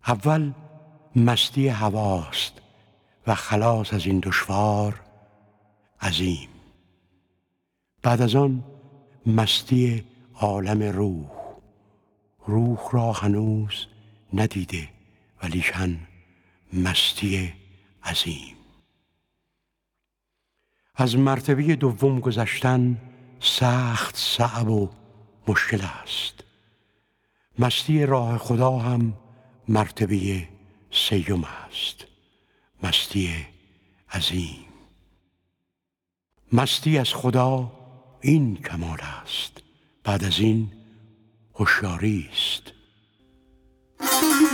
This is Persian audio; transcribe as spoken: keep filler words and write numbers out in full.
اول مستی هواست و خلاص از این دشوار عظیم. بعد از آن مستی عالم روح، روح را هنوز ندیده ولیکن مستی عظیم. از مرتبه دوم گذشتن سخت صعب و مشکل است. مستی راه خدا هم مرتبه سیوم است، مستی عظیم. مستی از خدا این کمال است، بعد از این هوشیاری است.